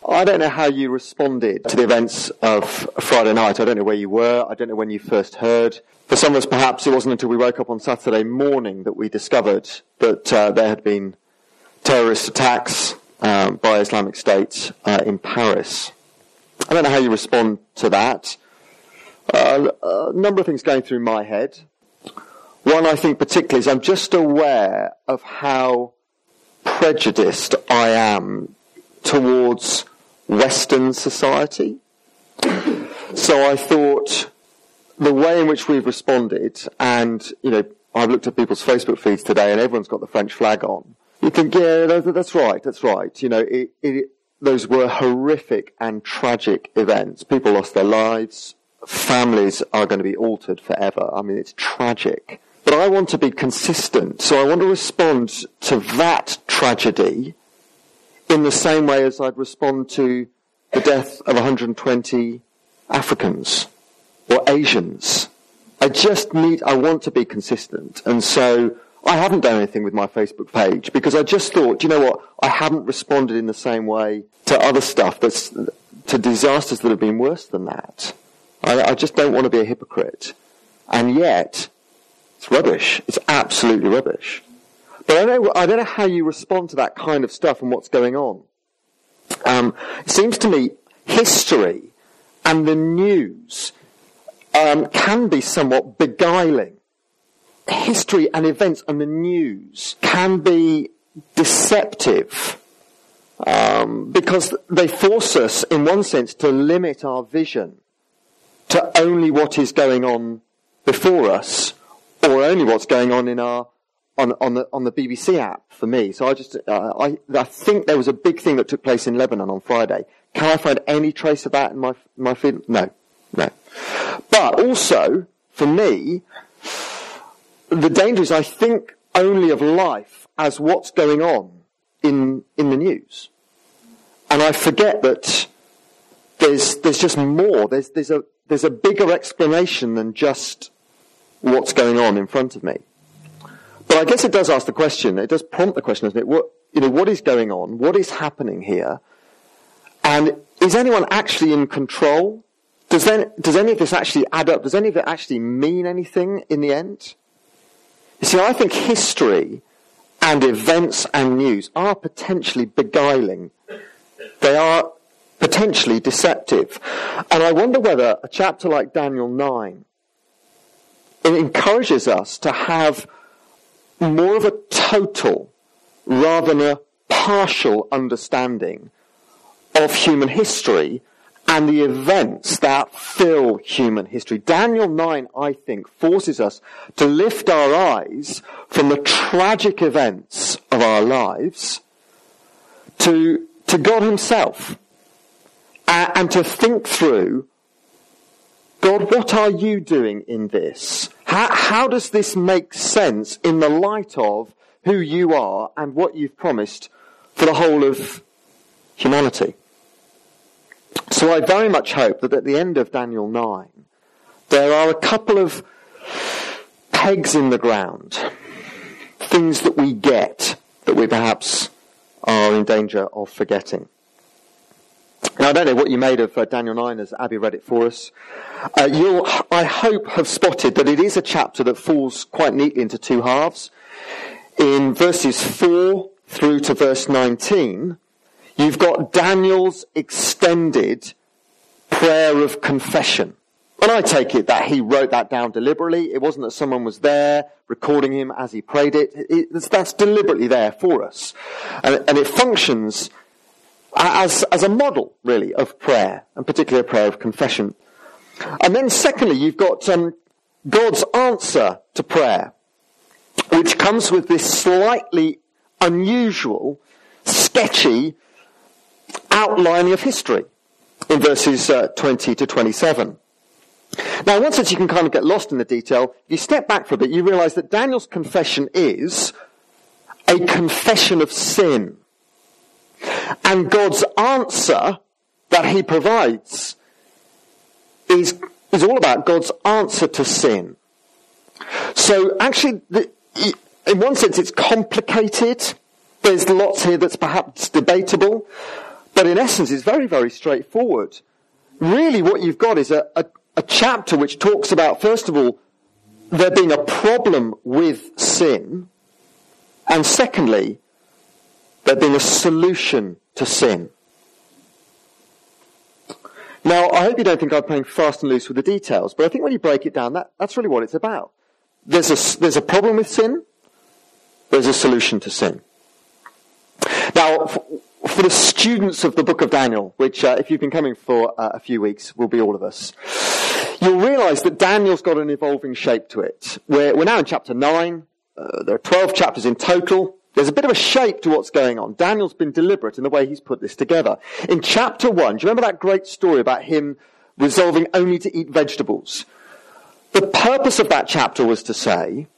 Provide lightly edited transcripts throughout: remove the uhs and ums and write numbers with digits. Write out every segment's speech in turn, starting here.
I don't know how you responded to the events of Friday night. I don't know where you were. I don't know when you first heard. For some of us, perhaps it wasn't until we woke up on Saturday morning that we discovered that there had been terrorist attacks by Islamic State in Paris. I don't know how you respond to that. A number of things going through my head. One, I think particularly, is I'm just aware of how prejudiced I am towards Western society. So I thought the way in which we've responded, and, I've looked at people's Facebook feeds today and everyone's got the French flag on. You think, yeah, that's right. Those were horrific and tragic events. People lost their lives. Families are going to be altered forever. I mean, it's tragic. But I want to be consistent, so I want to respond to that tragedy in the same way as I'd respond to the death of 120 Africans or Asians. I want to be consistent. And so I haven't done anything with my Facebook page because I just thought, you know what, I haven't responded in the same way to other stuff to disasters that have been worse than that. I just don't want to be a hypocrite. And yet, it's rubbish. It's absolutely rubbish. But I don't know how you respond to that kind of stuff and what's going on. It seems to me history and the news can be somewhat beguiling. History and events and the news can be deceptive because they force us, in one sense, to limit our vision to only what is going on before us, or only what's going on in on the BBC app for me. So I think there was a big thing that took place in Lebanon on Friday. Can I find any trace of that in my feed? No. But also, for me, the danger is I think only of life as what's going on in the news. And I forget that there's just more. There's a bigger explanation than just what's going on in front of me. But I guess it does ask the question, it does prompt the question, doesn't it? What is going on? What is happening here? And is anyone actually in control? Does any of this actually add up? Does any of it actually mean anything in the end? You see, I think history and events and news are potentially beguiling. They are potentially deceptive. And I wonder whether a chapter like Daniel 9 it encourages us to have more of a total rather than a partial understanding of human history and the events that fill human history. Daniel 9, I think, forces us to lift our eyes from the tragic events of our lives to God himself and to think through, God, what are you doing in this? How does this make sense in the light of who you are and what you've promised for the whole of humanity? So I very much hope that at the end of Daniel 9, there are a couple of pegs in the ground, things that we get that we perhaps are in danger of forgetting. Now, I don't know what you made of Daniel 9 as Abby read it for us. You'll, I hope, have spotted that it is a chapter that falls quite neatly into two halves. In verses 4 through to verse 19, you've got Daniel's extended prayer of confession. And I take it that he wrote that down deliberately. It wasn't that someone was there recording him as he prayed it. That's deliberately there for us. And it functions as a model, really, of prayer, and particularly a prayer of confession. And then secondly, you've got God's answer to prayer, which comes with this slightly unusual, sketchy outlining of history in verses 20 to 27. Now, in one sense, you can kind of get lost in the detail. If you step back for a bit, you realize that Daniel's confession is a confession of sin. And God's answer that he provides is all about God's answer to sin. So actually, in one sense, it's complicated. There's lots here that's perhaps debatable. But in essence, it's very, very straightforward. Really, what you've got is a chapter which talks about, first of all, there being a problem with sin, and secondly, there being a solution to sin. Now, I hope you don't think I'm playing fast and loose with the details, but I think when you break it down, that's really what it's about. There's a problem with sin, there's a solution to sin. Now, for the students of the book of Daniel, which if you've been coming for a few weeks, will be all of us, you'll realise that Daniel's got an evolving shape to it. We're now in chapter 9. There are 12 chapters in total. There's a bit of a shape to what's going on. Daniel's been deliberate in the way he's put this together. In chapter 1, do you remember that great story about him resolving only to eat vegetables? The purpose of that chapter was to say,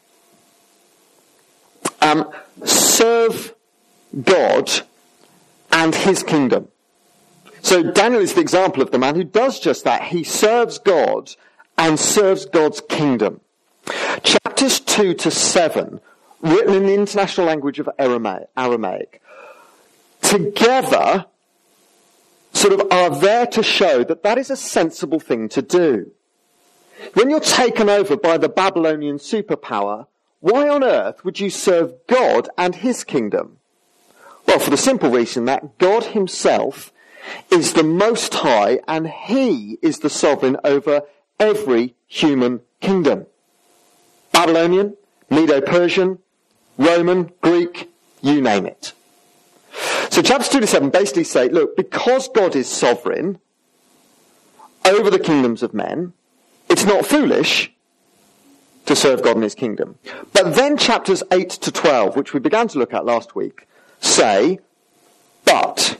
serve God and his kingdom. So Daniel is the example of the man who does just that. He serves God and serves God's kingdom. Chapters 2 to 7, written in the international language of Aramaic, together sort of are there to show that that is a sensible thing to do. When you're taken over by the Babylonian superpower, why on earth would you serve God and his kingdom? Well, for the simple reason that God himself is the Most High and he is the sovereign over every human kingdom. Babylonian, Medo-Persian, Roman, Greek, you name it. So chapters 2 to 7 basically say, look, because God is sovereign over the kingdoms of men, it's not foolish to serve God and his kingdom. But then chapters 8 to 12, which we began to look at last week, say, but,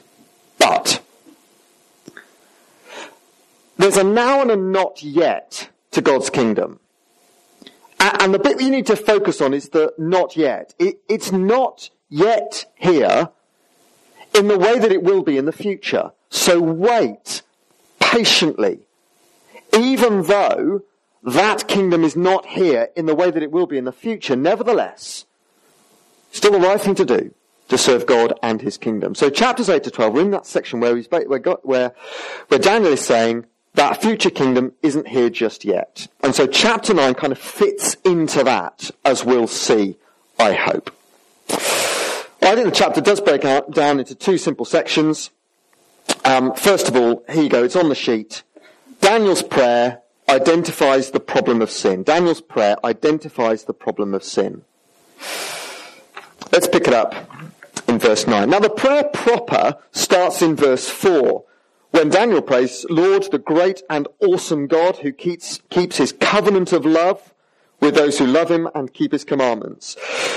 there's a now and a not yet to God's kingdom. And the bit you need to focus on is the not yet. It's not yet here in the way that it will be in the future. So wait patiently. Even though that kingdom is not here in the way that it will be in the future, nevertheless, still the right thing to do to serve God and his kingdom. So chapters 8 to 12, we're in that section where Daniel is saying that future kingdom isn't here just yet. And so chapter 9 kind of fits into that, as we'll see, I hope. I think the chapter does break down into two simple sections. First of all, here you go, it's on the sheet. Daniel's prayer identifies the problem of sin. Daniel's prayer identifies the problem of sin. Let's pick it up in verse 9. Now the prayer proper starts in verse 4, when Daniel prays, Lord, the great and awesome God who keeps his covenant of love with those who love him and keep his commandments.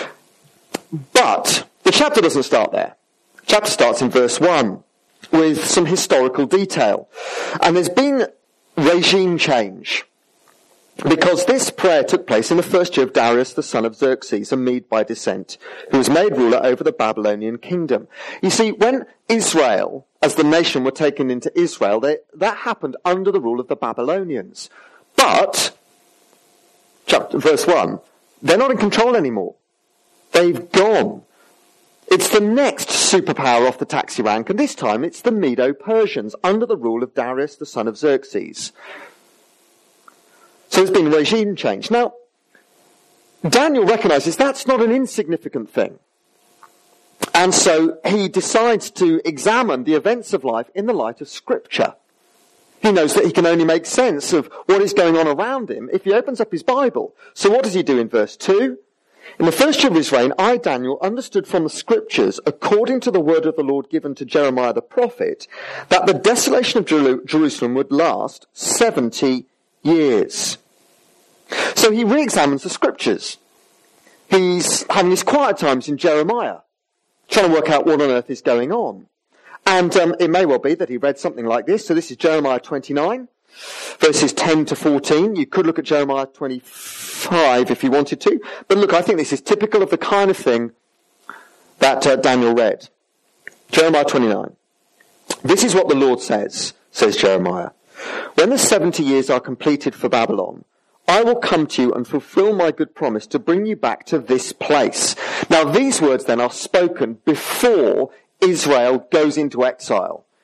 But the chapter doesn't start there. The chapter starts in verse 1 with some historical detail. And there's been regime change, because this prayer took place in the first year of Darius, the son of Xerxes, a Mede by descent, who was made ruler over the Babylonian kingdom. You see, when Israel, as the nation, were taken into Israel, that happened under the rule of the Babylonians. But, verse 1, they're not in control anymore. They've gone. It's the next superpower off the taxi rank, and this time it's the Medo-Persians, under the rule of Darius, the son of Xerxes. So there's been regime change. Now, Daniel recognises that's not an insignificant thing. And so he decides to examine the events of life in the light of Scripture. He knows that he can only make sense of what is going on around him if he opens up his Bible. So what does he do in verse 2? In the first year of his reign, I, Daniel, understood from the Scriptures, according to the word of the Lord given to Jeremiah the prophet, that the desolation of Jerusalem would last 70 years. So he re-examines the Scriptures. He's having his quiet times in Jeremiah, trying to work out what on earth is going on. And it may well be that he read something like this. So this is Jeremiah 29, verses 10 to 14. You could look at Jeremiah 25 if you wanted to. But look, I think this is typical of the kind of thing that Daniel read. Jeremiah 29. This is what the Lord says Jeremiah. When the 70 years are completed for Babylon, I will come to you and fulfill my good promise to bring you back to this place. Now these words then are spoken before Israel goes into exile.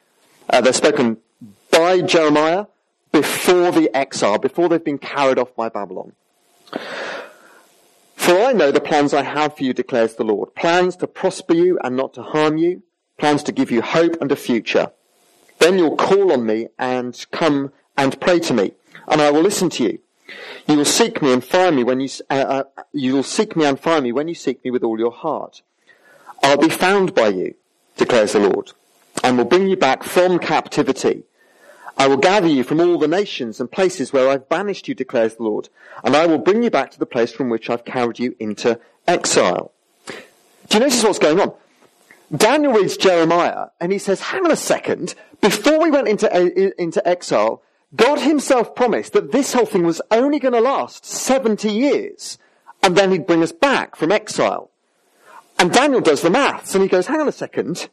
They're spoken by Jeremiah before the exile, before they've been carried off by Babylon. For I know the plans I have for you, declares the Lord. Plans to prosper you and not to harm you. Plans to give you hope and a future. Then you'll call on me and come and pray to me, and I will listen to you. You will seek me and find me when you will seek me and find me when you seek me with all your heart. I'll be found by you, declares the Lord, and will bring you back from captivity. I will gather you from all the nations and places where I've banished you, declares the Lord, and I will bring you back to the place from which I've carried you into exile. Do you notice what's going on? Daniel reads Jeremiah, and he says, hang on a second, before we went into exile, God himself promised that this whole thing was only going to last 70 years, and then he'd bring us back from exile. And Daniel does the maths, and he goes, hang on a second,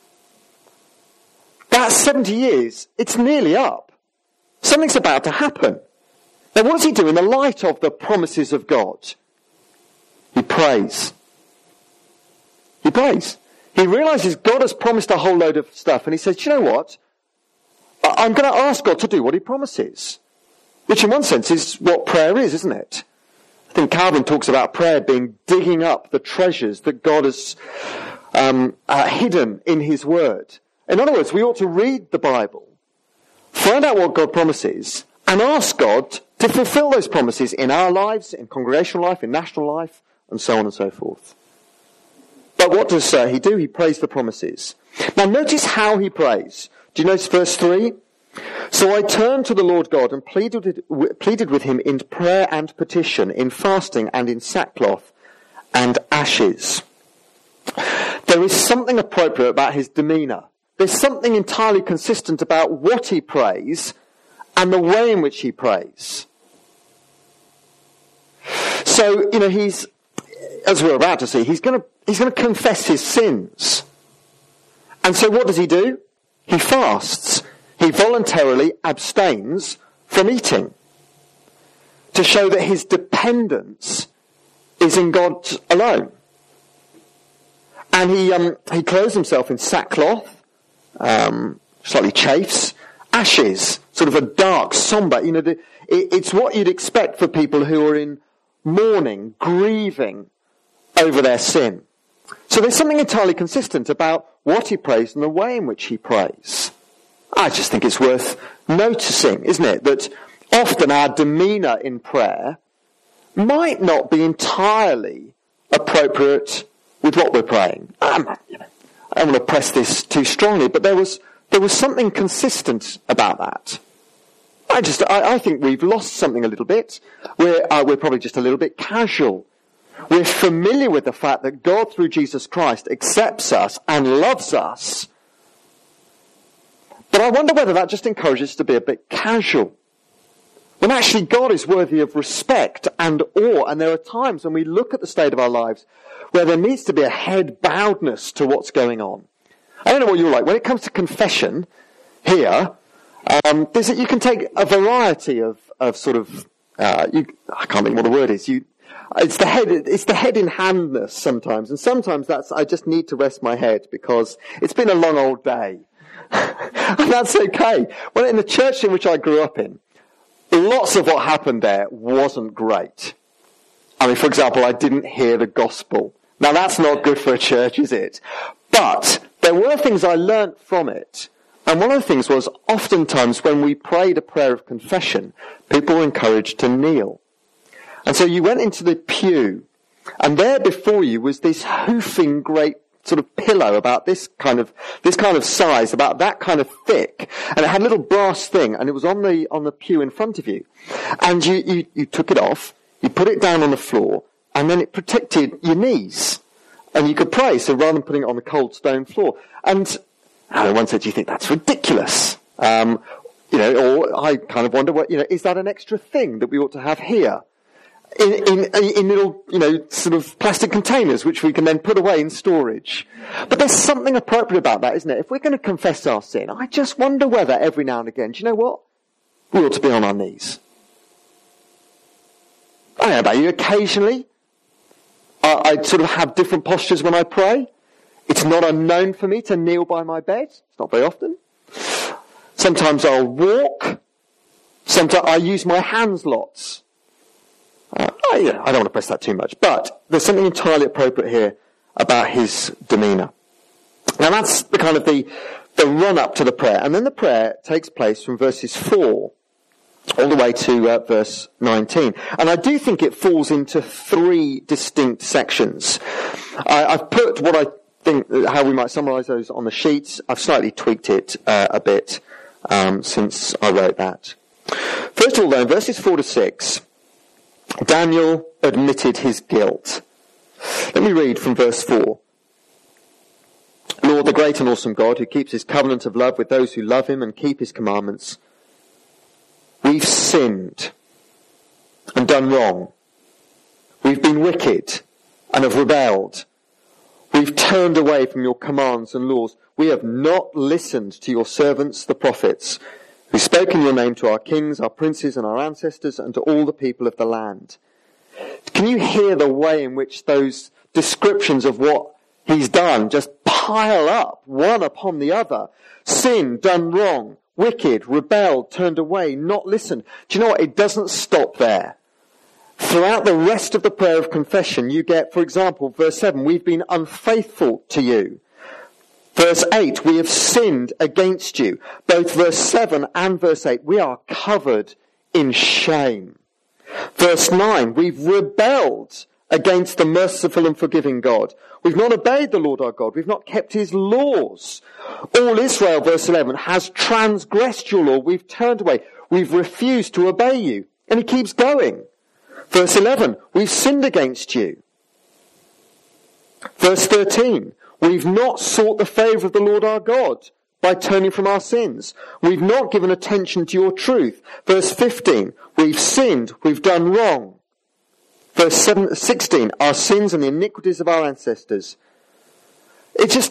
that's 70 years, it's nearly up. Something's about to happen. Now what does he do in the light of the promises of God? He prays. He prays. He realizes God has promised a whole load of stuff, and he says, do you know what? I'm going to ask God to do what he promises. Which in one sense is what prayer is, isn't it? I think Calvin talks about prayer being digging up the treasures that God has hidden in his word. In other words, we ought to read the Bible, find out what God promises, and ask God to fulfill those promises in our lives, in congregational life, in national life, and so on and so forth. But what does he do? He prays the promises. Now notice how he prays. Do you notice verse 3? So I turned to the Lord God and pleaded with him in prayer and petition, in fasting and in sackcloth and ashes. There is something appropriate about his demeanour. There's something entirely consistent about what he prays and the way in which he prays. So, he's, as we're about to see, he's going to confess his sins. And so what does he do? He fasts. He voluntarily abstains from eating to show that his dependence is in God alone. And he clothes himself in sackcloth, slightly chafes, ashes, sort of a dark, somber. It's what you'd expect for people who are in mourning, grieving over their sin. So there's something entirely consistent about what he prays and the way in which he prays. I just think it's worth noticing, isn't it, that often our demeanour in prayer might not be entirely appropriate with what we're praying. I don't want to press this too strongly, but there was something consistent about that. I think we've lost something a little bit. We're probably just a little bit casual. We're familiar with the fact that God, through Jesus Christ, accepts us and loves us. But I wonder whether that just encourages us to be a bit casual. When actually God is worthy of respect and awe, and there are times when we look at the state of our lives where there needs to be a head bowedness to what's going on. I don't know what you're like. When it comes to confession here, you can take a variety of sort of, I can't think what the word is. It's the head in handness sometimes, and sometimes I just need to rest my head because it's been a long old day. And that's okay. Well, in the church in which I grew up in, lots of what happened there wasn't great. I mean, for example, I didn't hear the gospel. Now that's not good for a church, is it? But there were things I learnt from it. And one of the things was, oftentimes when we prayed a prayer of confession, people were encouraged to kneel. And so you went into the pew, and there before you was this hoofing great sort of pillow about this kind of size, about that kind of thick, and it had a little brass thing, and it was on the pew in front of you. And you took it off, you put it down on the floor, and then it protected your knees. And you could pray, so rather than putting it on the cold stone floor. And one said, do you think that's ridiculous? Or I kind of wonder, is that an extra thing that we ought to have here? In little, sort of plastic containers, which we can then put away in storage. But there's something appropriate about that, isn't it? If we're going to confess our sin, I just wonder whether every now and again, do you know what? We ought to be on our knees. I don't know about you, occasionally, I sort of have different postures when I pray. It's not unknown for me to kneel by my bed. It's not very often. Sometimes I'll walk. Sometimes I use my hands lots. I don't want to press that too much, but there's something entirely appropriate here about his demeanour. Now that's the kind of the run-up to the prayer. And then the prayer takes place from verses 4 all the way to verse 19. And I do think it falls into 3 distinct sections. I've put what I think, how we might summarise those on the sheets. I've slightly tweaked it a bit since I wrote that. First of all, though, in verses 4 to 6, Daniel admitted his guilt. Let me read from verse 4. Lord, the great and awesome God, who keeps his covenant of love with those who love him and keep his commandments, we've sinned and done wrong. We've been wicked and have rebelled. We've turned away from your commands and laws. We have not listened to your servants, the prophets, who spoke in your name to our kings, our princes and our ancestors and to all the people of the land. Can you hear the way in which those descriptions of what he's done just pile up, one upon the other? Sin, done wrong, wicked, rebelled, turned away, not listened. Do you know what? It doesn't stop there. Throughout the rest of the prayer of confession, you get, for example, verse 7, we've been unfaithful to you. Verse 8, we have sinned against you. Both verse 7 and verse 8, we are covered in shame. Verse 9, we've rebelled against the merciful and forgiving God. We've not obeyed the Lord our God. We've not kept his laws. All Israel, verse 11, has transgressed your law. We've turned away. We've refused to obey you. And he keeps going. Verse 11, we've sinned against you. Verse 13, we've not sought the favour of the Lord our God by turning from our sins. We've not given attention to your truth. Verse 15, we've sinned, we've done wrong. Verse 16, our sins and the iniquities of our ancestors. It's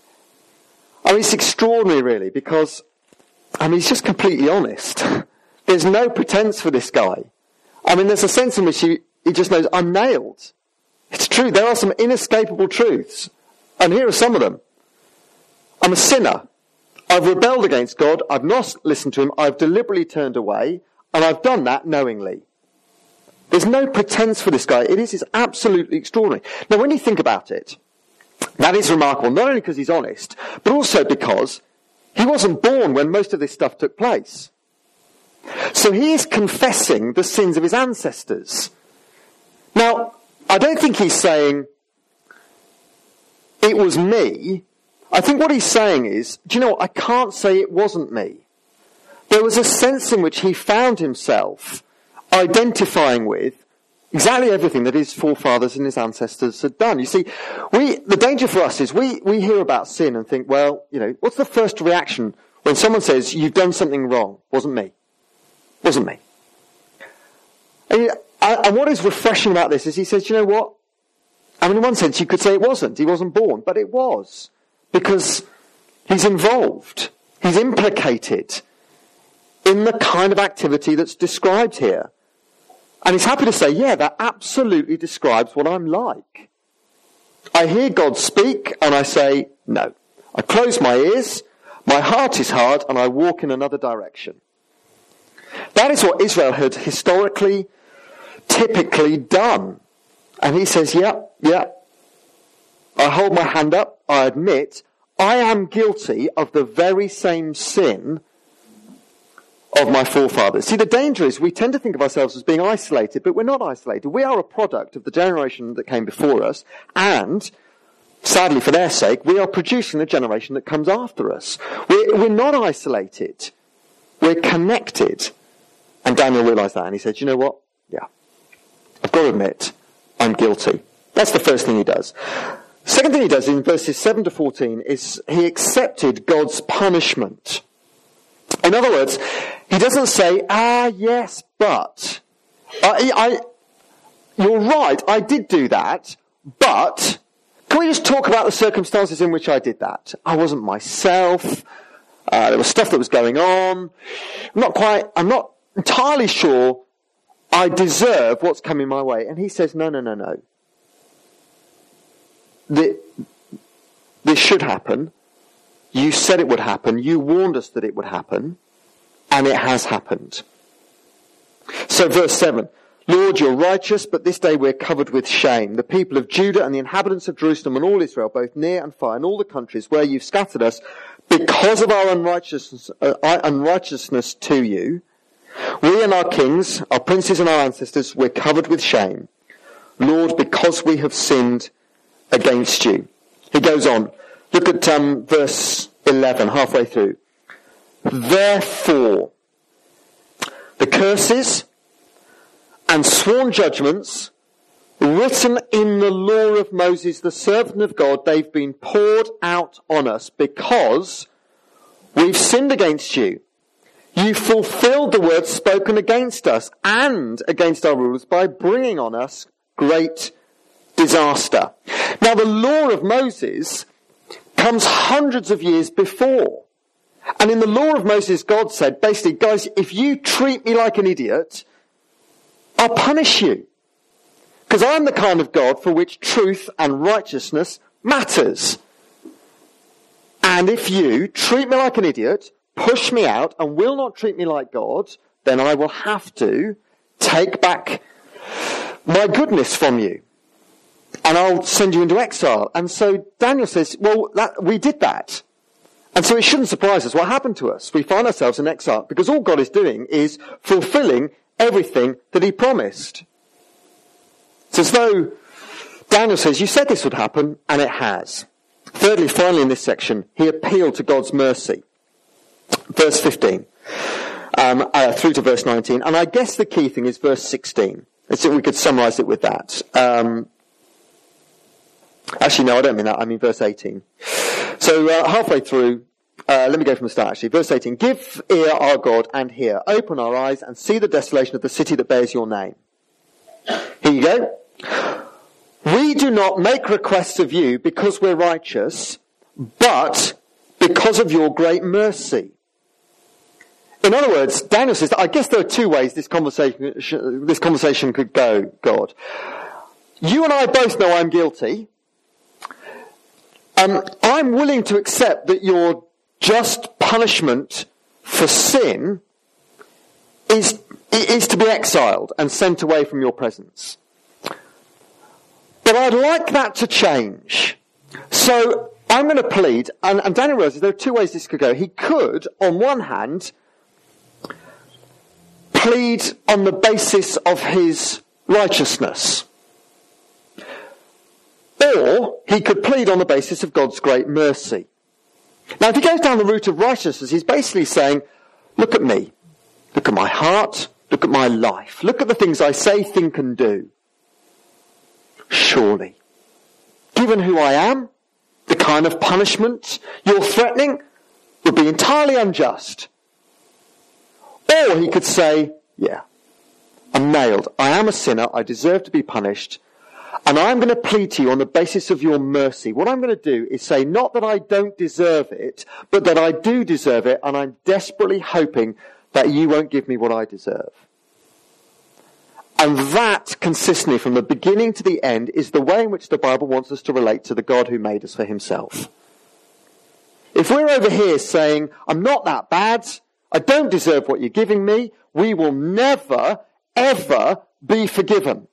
extraordinary really, because, he's just completely honest. There's no pretense for this guy. There's a sense in which he just knows, I'm nailed. It's true, there are some inescapable truths. And here are some of them. I'm a sinner. I've rebelled against God. I've not listened to him. I've deliberately turned away. And I've done that knowingly. There's no pretense for this guy. It's absolutely extraordinary. Now, when you think about it, that is remarkable, not only because he's honest, but also because he wasn't born when most of this stuff took place. So he is confessing the sins of his ancestors. Now, I don't think he's saying, it was me. I think what he's saying is, do you know what, I can't say it wasn't me. There was a sense in which he found himself identifying with exactly everything that his forefathers and his ancestors had done. You see, the danger for us is we hear about sin and think, well, what's the first reaction when someone says, you've done something wrong? Wasn't me. Wasn't me. And what is refreshing about this is he says, you know what? In one sense you could say it wasn't. He wasn't born, but it was. Because he's involved. He's implicated in the kind of activity that's described here. And he's happy to say, yeah, that absolutely describes what I'm like. I hear God speak and I say, no. I close my ears, my heart is hard, and I walk in another direction. That is what Israel had historically, typically done. And he says, yeah. I hold my hand up, I admit, I am guilty of the very same sin of my forefathers. See, the danger is we tend to think of ourselves as being isolated, but we're not isolated. We are a product of the generation that came before us, and, sadly for their sake, we are producing the generation that comes after us. We're not isolated. We're connected. And Daniel realised that, and he said, you know what? Yeah. I've got to admit, I'm guilty. That's the first thing he does. Second thing he does in verses 7 to 14 is he accepted God's punishment. In other words, he doesn't say, yes, but. You're right, I did do that, but can we just talk about the circumstances in which I did that? I wasn't myself. There was stuff that was going on. I'm not entirely sure I deserve what's coming my way. And he says, no. This should happen. You said it would happen. You warned us that it would happen. And it has happened. So verse 7. Lord, you're righteous, but this day we're covered with shame. The people of Judah and the inhabitants of Jerusalem and all Israel, both near and far, and all the countries where you've scattered us, because of our unrighteousness to you, we and our kings, our princes and our ancestors, we're covered with shame. Lord, because we have sinned against you. He goes on. Look at verse 11, halfway through. Therefore, the curses and sworn judgments written in the law of Moses, the servant of God, they've been poured out on us because we've sinned against you. You fulfilled the words spoken against us and against our rulers by bringing on us great disaster. Now, the law of Moses comes hundreds of years before. And in the law of Moses, God said, basically, guys, if you treat me like an idiot, I'll punish you. Because I'm the kind of God for which truth and righteousness matters. And if you treat me like an idiot, push me out, and will not treat me like God, then I will have to take back my goodness from you. And I'll send you into exile. And so Daniel says, well, we did that. And so it shouldn't surprise us what happened to us. We find ourselves in exile because all God is doing is fulfilling everything that he promised. It's as though Daniel says, you said this would happen, and it has. Thirdly, finally in this section, he appealed to God's mercy. Verse 15 through to verse 19. And I guess the key thing is verse 16. We could summarise it with that. Actually, no, I don't mean that. I mean verse 18. So halfway through, let me go from the start actually. Verse 18. Give ear, our God, and hear. Open our eyes and see the desolation of the city that bears your name. Here you go. We do not make requests of you because we're righteous, but because of your great mercy. In other words, Daniel says, I guess there are two ways this conversation could go, God. You and I both know I'm guilty. I'm willing to accept that your just punishment for sin is to be exiled and sent away from your presence. But I'd like that to change. So I'm going to plead, and Daniel realizes there are two ways this could go. He could, on one hand, plead on the basis of his righteousness. Or he could plead on the basis of God's great mercy. Now, if he goes down the route of righteousness, he's basically saying, look at me. Look at my heart. Look at my life. Look at the things I say, think, and do. Surely, given who I am, the kind of punishment you're threatening would be entirely unjust. Or he could say, yeah, I'm nailed. I am a sinner. I deserve to be punished. And I'm going to plead to you on the basis of your mercy. What I'm going to do is say not that I don't deserve it, but that I do deserve it, and I'm desperately hoping that you won't give me what I deserve. And that, consistently, from the beginning to the end, is the way in which the Bible wants us to relate to the God who made us for himself. If we're over here saying, I'm not that bad, I don't deserve what you're giving me, we will never, ever be forgiven.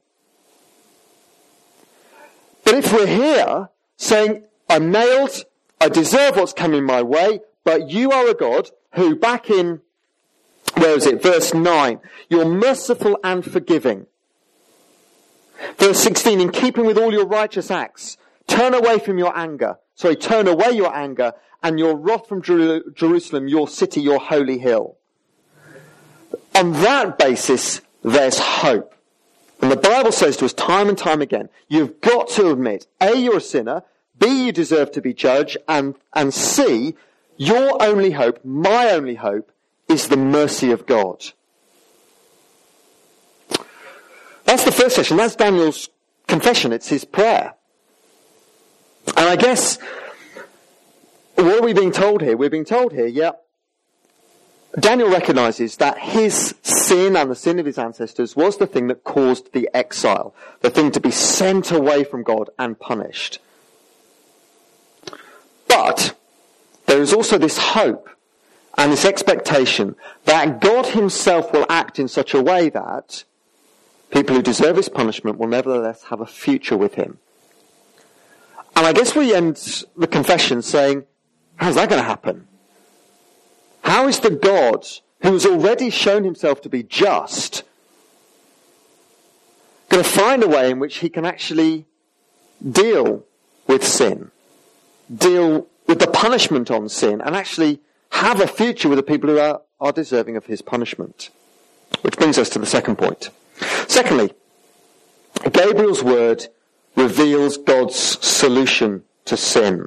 But if we're here saying, I'm nailed, I deserve what's coming my way, but you are a God who back in, where is it, verse 9, you're merciful and forgiving. Verse 16, in keeping with all your righteous acts, turn away your anger and your wrath from Jerusalem, your city, your holy hill. On that basis, there's hope. And the Bible says to us time and time again, you've got to admit, A, you're a sinner, B, you deserve to be judged, and C, your only hope, my only hope, is the mercy of God. That's the first section. That's Daniel's confession. It's his prayer. And I guess, what are we being told here? We're being told here, yeah, Daniel recognizes that his sin and the sin of his ancestors was the thing that caused the exile, the thing to be sent away from God and punished. But there is also this hope and this expectation that God himself will act in such a way that people who deserve his punishment will nevertheless have a future with him. And I guess we end the confession saying, how's that going to happen? How is the God who has already shown himself to be just going to find a way in which he can actually deal with sin, deal with the punishment on sin, and actually have a future with the people who are deserving of his punishment? Which brings us to the second point. Secondly, Gabriel's word reveals God's solution to sin.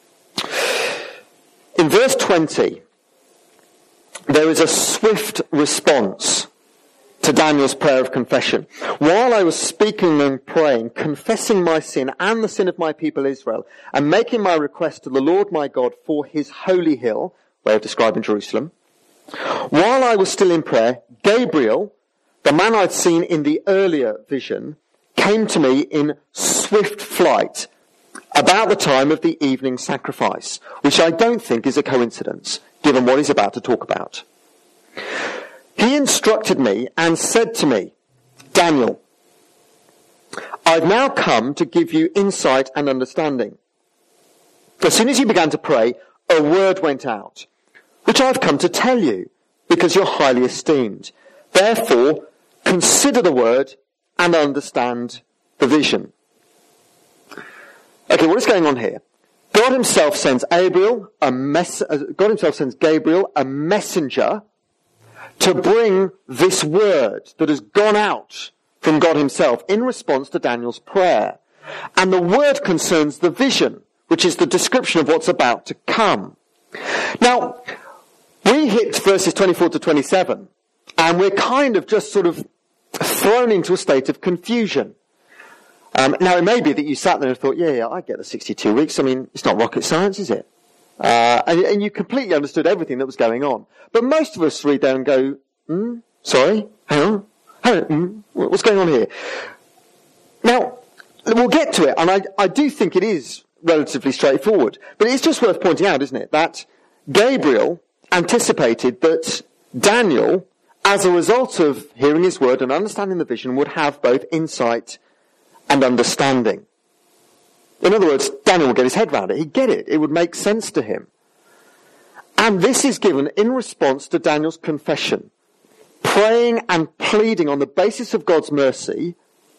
In verse 20, there is a swift response to Daniel's prayer of confession. While I was speaking and praying, confessing my sin and the sin of my people Israel, and making my request to the Lord my God for his holy hill, way of describing Jerusalem, while I was still in prayer, Gabriel, the man I'd seen in the earlier vision, came to me in swift flight about the time of the evening sacrifice, which I don't think is a coincidence, given what he's about to talk about. He instructed me and said to me, Daniel, I've now come to give you insight and understanding. As soon as you began to pray, a word went out, which I've come to tell you, because you're highly esteemed. Therefore, consider the word and understand the vision. Okay, what is going on here? God himself sends Gabriel, a messenger, to bring this word that has gone out from God himself in response to Daniel's prayer. And the word concerns the vision, which is the description of what's about to come. Now, we hit verses 24 to 27, and we're kind of just sort of thrown into a state of confusion. Now, it may be that you sat there and thought, yeah, I get the 62 weeks. I mean, it's not rocket science, is it? And you completely understood everything that was going on. But most of us read there and go, sorry, hang on, what's going on here? Now, we'll get to it, and I do think it is relatively straightforward. But it's just worth pointing out, isn't it, that Gabriel anticipated that Daniel, as a result of hearing his word and understanding the vision, would have both insight and understanding. In other words, Daniel would get his head around it. He'd get it. It would make sense to him. And this is given in response to Daniel's confession, praying and pleading on the basis of God's mercy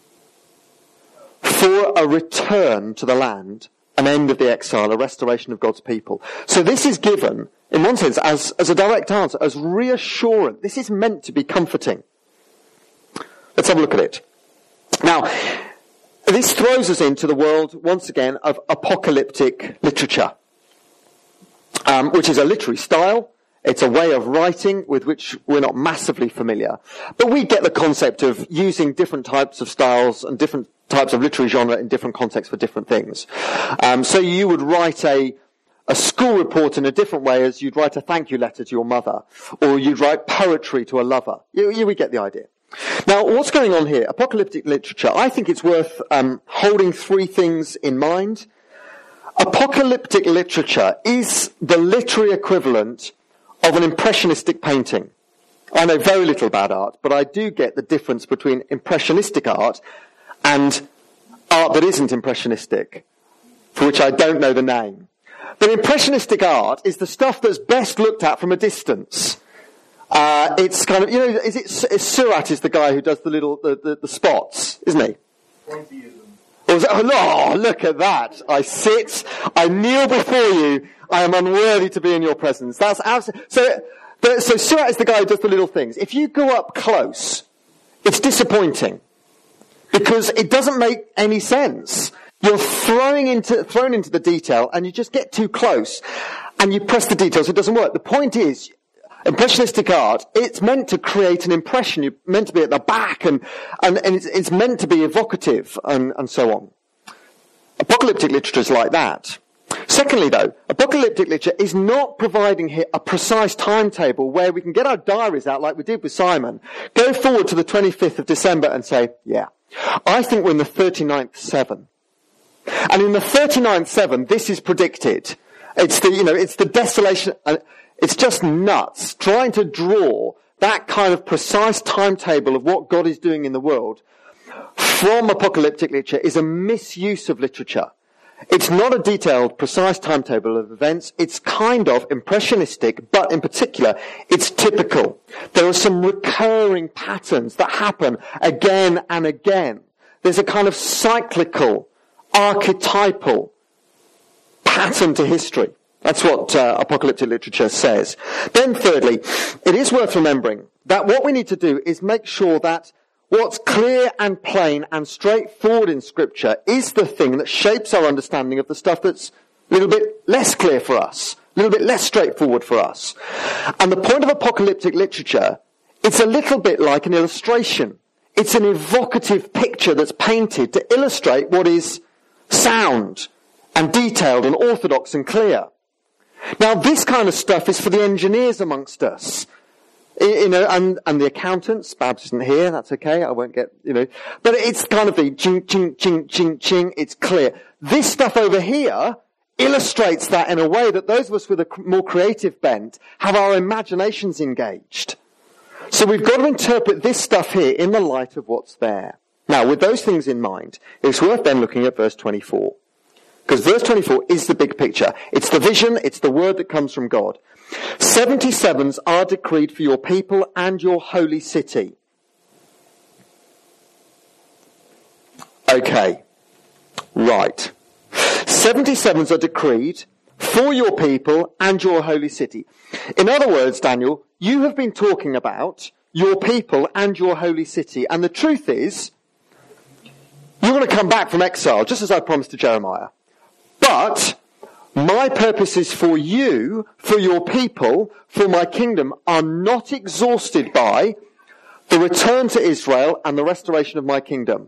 for a return to the land, an end of the exile, a restoration of God's people. So this is given, in one sense, as a direct answer, as reassurance. This is meant to be comforting. Let's have a look at it. Now, this throws us into the world, once again, of apocalyptic literature, which is a literary style. It's a way of writing with which we're not massively familiar. But we get the concept of using different types of styles and different types of literary genre in different contexts for different things. So you would write a school report in a different way as you'd write a thank you letter to your mother, or you'd write poetry to a lover. We get the idea. Now, what's going on here? Apocalyptic literature. I think it's worth holding three things in mind. Apocalyptic literature is the literary equivalent of an impressionistic painting. I know very little about art, but I do get the difference between impressionistic art and art that isn't impressionistic, for which I don't know the name. But impressionistic art is the stuff that's best looked at from a distance. It's kind of, Surat is the guy who does the spots, isn't he? Oh, look at that. I sit, I kneel before you, I am unworthy to be in your presence. That's absolutely, so Surat is the guy who does the little things. If you go up close, it's disappointing, because it doesn't make any sense. You're thrown into the detail, and you just get too close, and you press the details, it doesn't work. The point is, impressionistic art, it's meant to create an impression. You're meant to be at the back, and it's meant to be evocative, and so on. Apocalyptic literature is like that. Secondly, though, apocalyptic literature is not providing here a precise timetable where we can get our diaries out like we did with Simon, go forward to the 25th of December and say, yeah, I think we're in the 39th 7. And in the 39th 7, this is predicted. It's the desolation. It's just nuts trying to draw that kind of precise timetable of what God is doing in the world from apocalyptic literature is a misuse of literature. It's not a detailed, precise timetable of events. It's kind of impressionistic, but in particular, it's typical. There are some recurring patterns that happen again and again. There's a kind of cyclical, archetypal pattern to history. That's what apocalyptic literature says. Then thirdly, it is worth remembering that what we need to do is make sure that what's clear and plain and straightforward in Scripture is the thing that shapes our understanding of the stuff that's a little bit less clear for us, a little bit less straightforward for us. And the point of apocalyptic literature, it's a little bit like an illustration. It's an evocative picture that's painted to illustrate what is sound and detailed and orthodox and clear. Now, this kind of stuff is for the engineers amongst us. And the accountants. Babs isn't here, that's okay, I won't get, but it's kind of the ching, ching, ching, ching, ching, it's clear. This stuff over here illustrates that in a way that those of us with a more creative bent have our imaginations engaged. So we've got to interpret this stuff here in the light of what's there. Now, with those things in mind, it's worth then looking at verse 24. Because verse 24 is the big picture. It's the vision, it's the word that comes from God. 77s are decreed for your people and your holy city. Okay. Right. 77s are decreed for your people and your holy city. In other words, Daniel, you have been talking about your people and your holy city. And the truth is, you're going to come back from exile, just as I promised to Jeremiah. But my purposes for you, for your people, for my kingdom are not exhausted by the return to Israel and the restoration of my kingdom.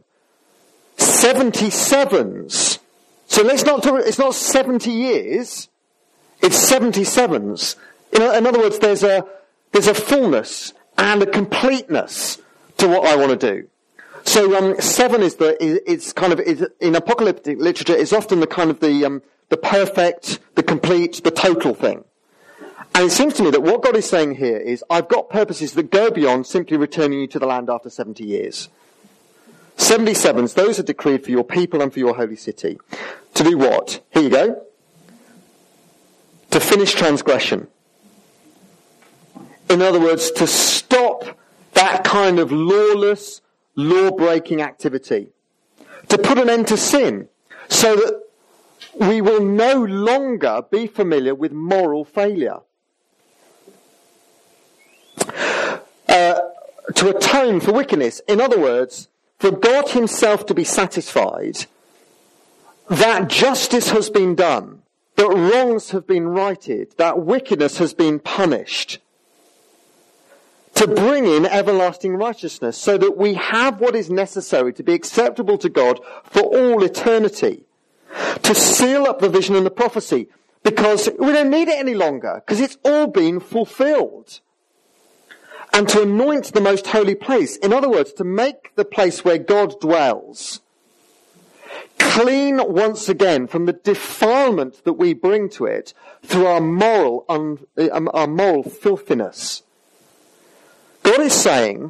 77s. So let's not talk, it's not 70 years, it's 77s. In other words, there's a fullness and a completeness to what I want to do. So 7 is in apocalyptic literature is often the kind of the perfect, the complete, the total thing. And it seems to me that what God is saying here is, I've got purposes that go beyond simply returning you to the land after 70 years. 77s, those are decreed for your people and for your holy city. To do what? Here you go. To finish transgression. In other words, to stop that kind of lawless, law-breaking activity. To put an end to sin, so that we will no longer be familiar with moral failure. To atone for wickedness. In other words, for God himself to be satisfied that justice has been done, that wrongs have been righted, that wickedness has been punished. To bring in everlasting righteousness, so that we have what is necessary to be acceptable to God for all eternity. To seal up the vision and the prophecy, because we don't need it any longer, because it's all been fulfilled. And to anoint the most holy place. In other words, to make the place where God dwells clean once again from the defilement that we bring to it through our moral filthiness. God is saying,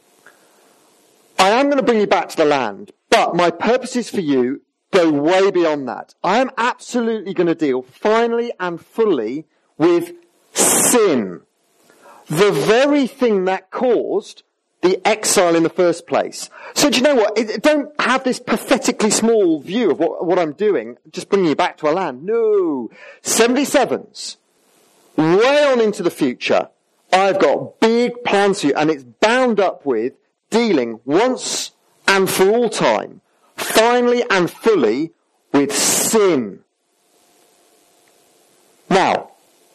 I am going to bring you back to the land, but my purposes for you go way beyond that. I am absolutely going to deal finally and fully with sin. The very thing that caused the exile in the first place. So do you know what? Don't have this pathetically small view of what I'm doing, just bringing you back to a land. No. 77s. Way on into the future. I've got big plans for you, and it's bound up with dealing once and for all time, finally and fully, with sin. Now,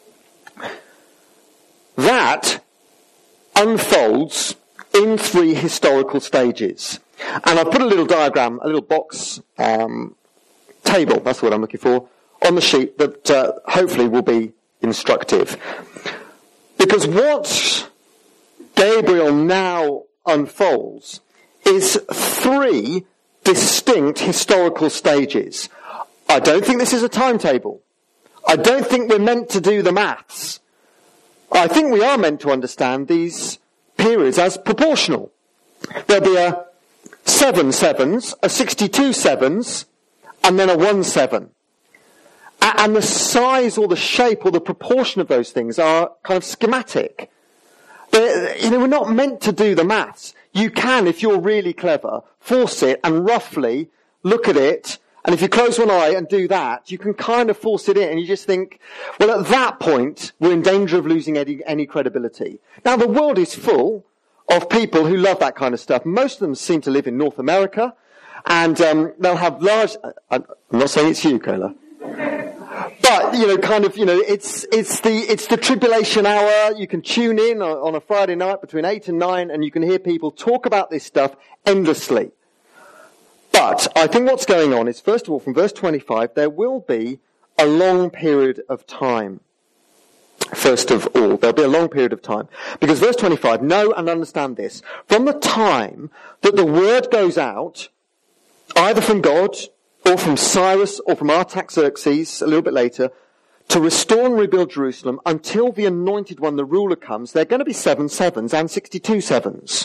that unfolds in 3 historical stages. And I've put a little diagram, a little box, table, that's what I'm looking for, on the sheet that hopefully will be instructive. Because what Gabriel now unfolds is 3 distinct historical stages. I don't think this is a timetable. I don't think we're meant to do the maths. I think we are meant to understand these periods as proportional. There'll be a 7 sevens, a 62 sevens, and then a 1 7. And the size or the shape or the proportion of those things are kind of schematic. We're not meant to do the maths. You can, if you're really clever, force it and roughly look at it. And if you close one eye and do that, you can kind of force it in, and you just think, well, at that point, we're in danger of losing any credibility. Now, the world is full of people who love that kind of stuff. Most of them seem to live in North America, and they'll have large... I'm not saying it's you, Kola. But, it's the tribulation hour. You can tune in on a Friday night between 8 and 9, and you can hear people talk about this stuff endlessly. But I think what's going on is, first of all, from verse 25, there will be a long period of time. First of all, there'll be a long period of time. Because verse 25, know and understand this. From the time that the word goes out, either from God or from Cyrus or from Artaxerxes a little bit later, to restore and rebuild Jerusalem until the anointed one, the ruler, comes, there are going to be 7 sevens and 62 sevens.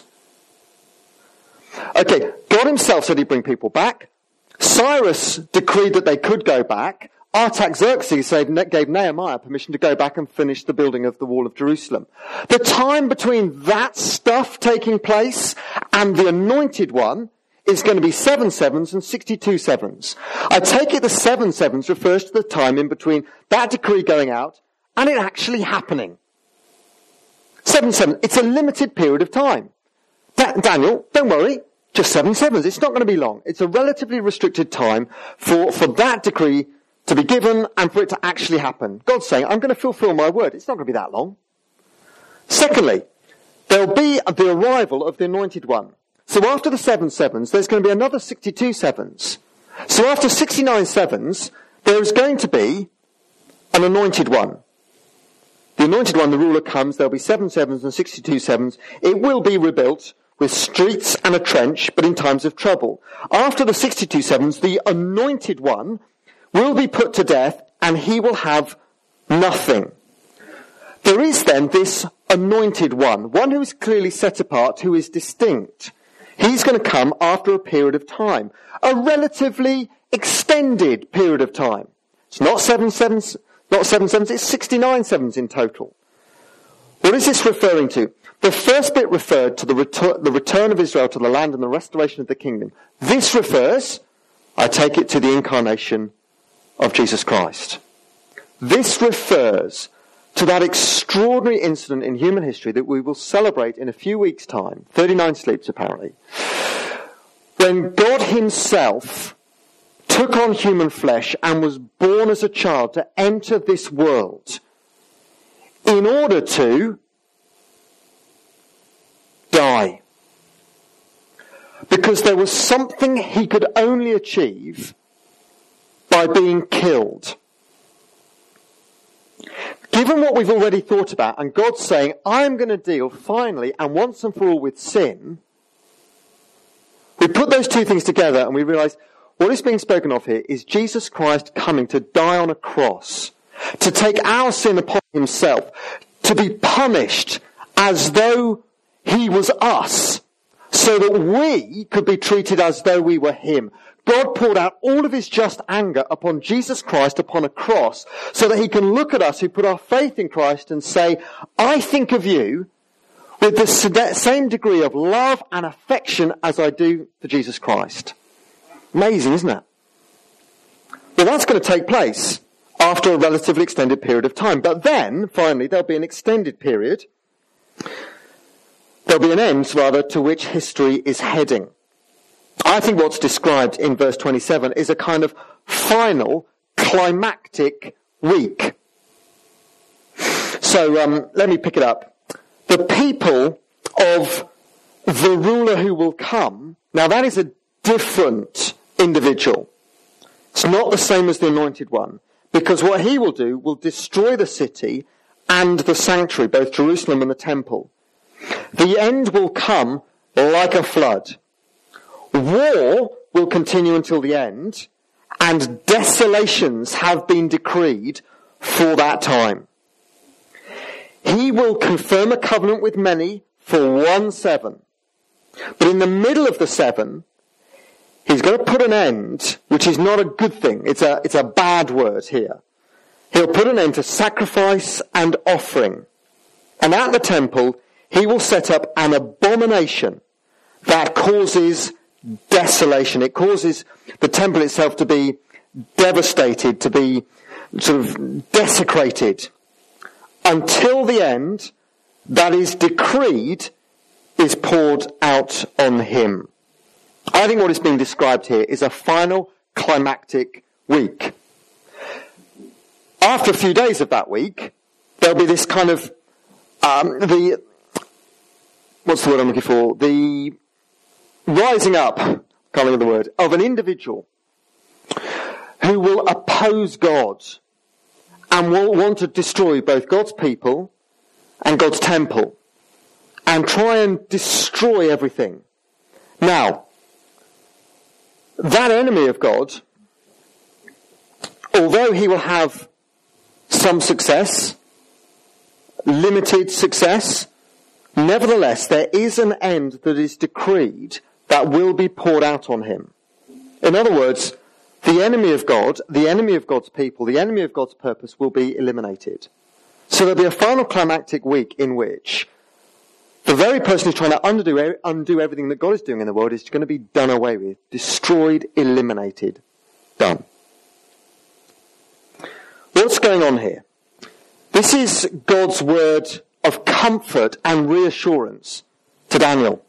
Okay, God himself said he'd bring people back. Cyrus decreed that they could go back. Artaxerxes gave Nehemiah permission to go back and finish the building of the wall of Jerusalem. The time between that stuff taking place and the anointed one is going to be 7 sevens and 62 sevens. I take it the 7 sevens refers to the time in between that decree going out and it actually happening. 7 sevens. It's a limited period of time. Daniel, don't worry. Just 7 sevens. It's not going to be long. It's a relatively restricted time for that decree to be given and for it to actually happen. God's saying, I'm going to fulfill my word. It's not going to be that long. Secondly, there'll be the arrival of the anointed one. So after the 7 sevens, there's going to be another 62 sevens. So after 69 sevens, there is going to be an anointed one. The anointed one, the ruler, comes. There'll be 7 sevens and 62 sevens. It will be rebuilt with streets and a trench, but in times of trouble. After the 62 sevens, the anointed one will be put to death, and he will have nothing. There is then this anointed one who is clearly set apart, who is distinct. He's going to come after a period of time, a relatively extended period of time. It's not 7 sevens, it's 69 sevens in total. What is this referring to? The first bit referred to the return of Israel to the land and the restoration of the kingdom. This refers, I take it, to the incarnation of Jesus Christ. This refers to that extraordinary incident in human history that we will celebrate in a few weeks' time, 39 sleeps apparently, when God himself took on human flesh and was born as a child to enter this world in order to die. Because there was something he could only achieve by being killed. Given what we've already thought about, and God saying, I'm going to deal finally and once and for all with sin, we put those two things together and we realise what is being spoken of here is Jesus Christ coming to die on a cross, to take our sin upon himself, to be punished as though he was us, so that we could be treated as though we were him. God poured out all of his just anger upon Jesus Christ upon a cross, so that he can look at us who put our faith in Christ and say, I think of you with the same degree of love and affection as I do for Jesus Christ. Amazing, isn't it? Well, that's going to take place after a relatively extended period of time. But then, finally, there'll be an extended period. There'll be an end, rather, to which history is heading. I think what's described in verse 27 is a kind of final, climactic week. So let me pick it up. The people of the ruler who will come, now that is a different individual. It's not the same as the anointed one, because what he will do will destroy the city and the sanctuary, both Jerusalem and the temple. The end will come like a flood. War will continue until the end, and desolations have been decreed for that time. He will confirm a covenant with many for 1 7. But in the middle of the 7, he's going to put an end, which is not a good thing. It's a bad word here. He'll put an end to sacrifice and offering. And at the temple, he will set up an abomination that causes desolation. It causes the temple itself to be devastated, to be sort of desecrated, until the end that is decreed is poured out on him. I think what is being described here is a final climactic week. After a few days of that week, there'll be this kind of, what's the word I'm looking for? The rising up, can't think of the word, of an individual who will oppose God and will want to destroy both God's people and God's temple and try and destroy everything. Now, that enemy of God, although he will have some success, limited success, nevertheless, there is an end that is decreed that will be poured out on him. In other words, the enemy of God, the enemy of God's people, the enemy of God's purpose will be eliminated. So there'll be a final climactic week in which the very person who's trying to undo everything that God is doing in the world is going to be done away with, destroyed, eliminated, done. What's going on here? This is God's word of comfort and reassurance to Daniel.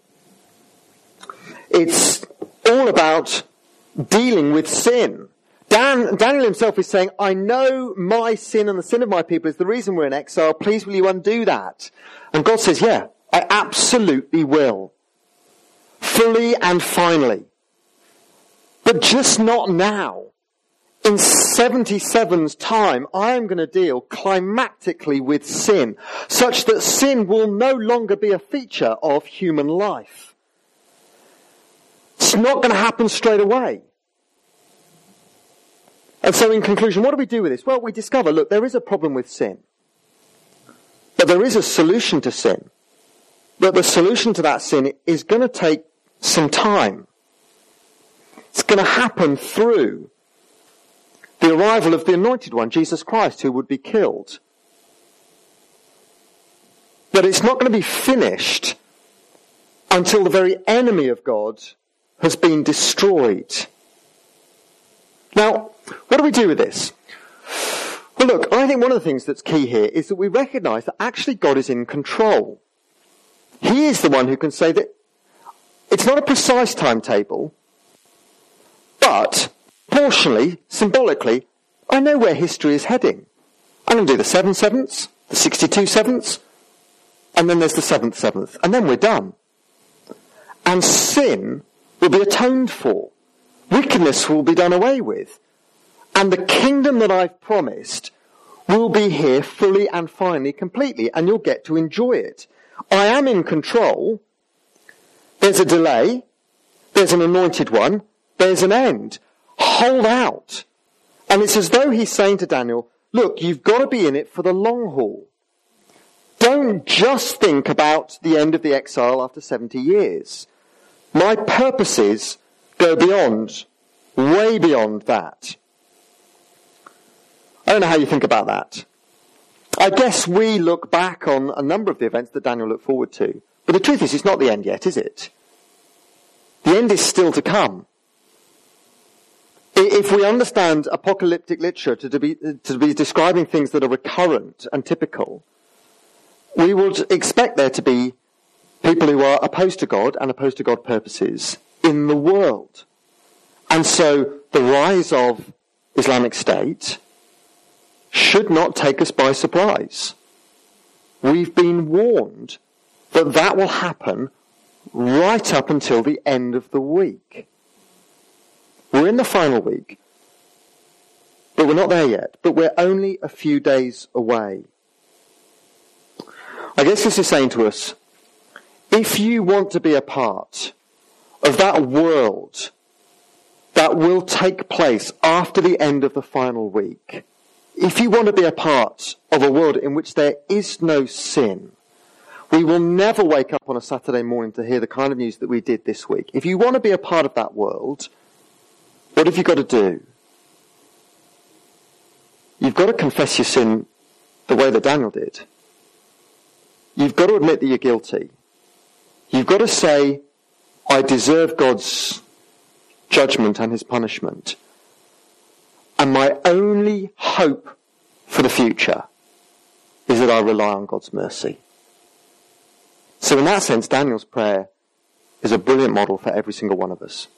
It's all about dealing with sin. Daniel himself is saying, I know my sin and the sin of my people is the reason we're in exile. Please will you undo that? And God says, yeah, I absolutely will. Fully and finally. But just not now. In 77's time, I am going to deal climactically with sin, such that sin will no longer be a feature of human life. It's not going to happen straight away. And so in conclusion, what do we do with this? Well, we discover, look, there is a problem with sin. But there is a solution to sin. But the solution to that sin is going to take some time. It's going to happen through the arrival of the Anointed One, Jesus Christ, who would be killed. But it's not going to be finished until the very enemy of God has been destroyed. Now, what do we do with this? Well, look, I think one of the things that's key here is that we recognise that actually God is in control. He is the one who can say that it's not a precise timetable, but proportionally, symbolically, I know where history is heading. I'm going to do the 7 sevenths, the 62 sevenths, and then there's the 7th seventh, and then we're done. And sin will be atoned for. Wickedness will be done away with. And the kingdom that I've promised will be here fully and finally, completely, and you'll get to enjoy it. I am in control. There's a delay. There's an anointed one. There's an end. Hold out. And it's as though he's saying to Daniel, look, you've got to be in it for the long haul. Don't just think about the end of the exile after 70 years. My purposes go beyond, way beyond that. I don't know how you think about that. I guess we look back on a number of the events that Daniel looked forward to. But the truth is, it's not the end yet, is it? The end is still to come. If we understand apocalyptic literature to be describing things that are recurrent and typical, we would expect there to be people who are opposed to God and opposed to God's purposes in the world. And so the rise of Islamic State should not take us by surprise. We've been warned that that will happen right up until the end of the week. We're in the final week, but we're not there yet. But we're only a few days away. I guess this is saying to us, if you want to be a part of that world that will take place after the end of the final week, if you want to be a part of a world in which there is no sin, we will never wake up on a Saturday morning to hear the kind of news that we did this week. If you want to be a part of that world, what have you got to do? You've got to confess your sin the way that Daniel did. You've got to admit that you're guilty. You've got to say, I deserve God's judgment and his punishment. And my only hope for the future is that I rely on God's mercy. So in that sense, Daniel's prayer is a brilliant model for every single one of us.